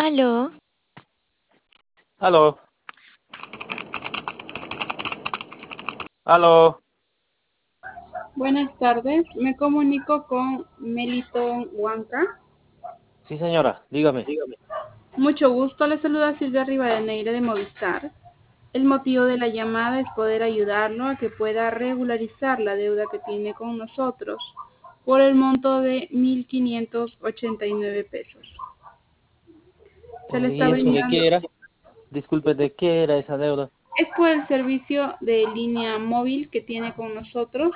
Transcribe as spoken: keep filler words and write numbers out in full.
Aló, Aló, aló. Buenas tardes, me comunico con Meliton Huanca. Sí, señora, dígame. Mucho gusto, le saluda Silvia Rivadeneira de Movistar. El motivo de la llamada es poder ayudarlo a que pueda regularizar la deuda que tiene con nosotros por el monto de mil quinientos ochenta y nueve pesos. Se le Eh, está ¿Y eso de brindando, qué era? Disculpe, ¿de qué era esa deuda? es por el servicio de línea móvil que tiene con nosotros